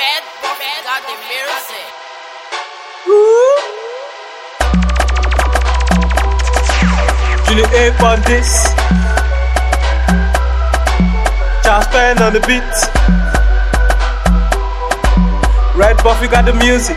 Bad Buffy got the music. Julie A on this. Charles Penn on the beat. Red Buffy got the music.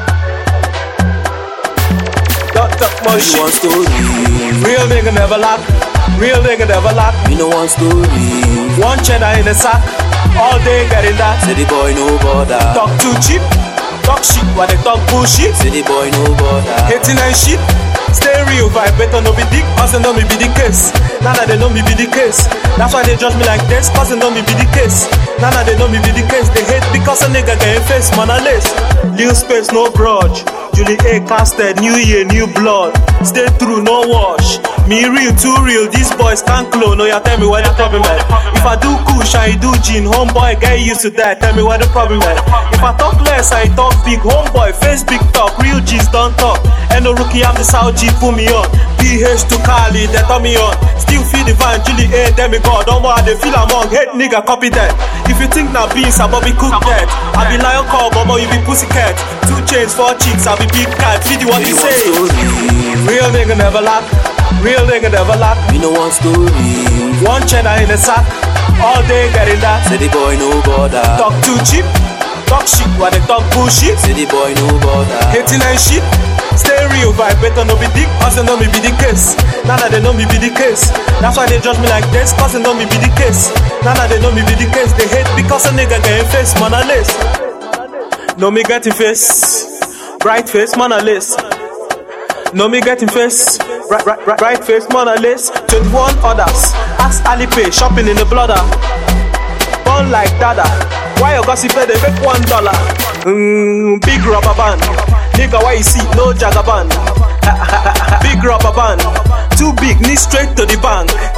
Don't talk more shit. One story. Real nigga never lack. Real nigga never lack. Me no one story. One cheddar in the sack. All day getting that. Say the boy no bother. Talk too cheap. Talk shit while they talk bullshit. Say the boy no bother. Hating and shit. Stay real, vibe better no be dick. Cause they know me be the case. Now that they know me be the case. That's why they judge me like this. Cause they know me be the case. Now that they know me be the case. They hate because a nigga getting face, man, a lace. Lil Space, no grudge. Julie A casted, new year, new blood. Stay true, no wash. Me real, too real, these boys can't clone. No, you tell me what the problem is. If I do kush and you do gin, homeboy, get used to that. Tell me what the problem is. If I talk less, I talk big. Homeboy, face big talk. Real G's don't talk. And no rookie, I'm the South G, put me on. PH to Cali, they turn me on. Still feel the van, Julie A, demigod. Don't worry, they feel among. Hate nigga, copy that. If you think now beans, I Bobby cook that. I be lion call, mama, you be pussycat. 2 chains, 4 chicks, I be big cat. Feed you what you say. Real nigga never lack. Real nigga never lack. Me no one story. One cheddar in the sack. All day getting that. Say the boy no bother. Talk too cheap. Talk shit while they talk bullshit. Say the boy no bother. Hating and shit. Stay real, vibe better no be dick. Cause they know me be the case. Now that they know me be the case. That's why they judge me like this. Cause they know me be the case. Now that they know me be the case. They hate because a nigga getting face, man, a lace. Know me getting face. Bright face, man, a lace. Know me getting face. Bright face, man, a lace. 21 others. Ask Alipay, shopping in the blooder. Born like Dada. Why you gossip they make $1? Big rubber band. Nigga, why you see no jagaban? Big rubber band. Too big, need straight to the bank.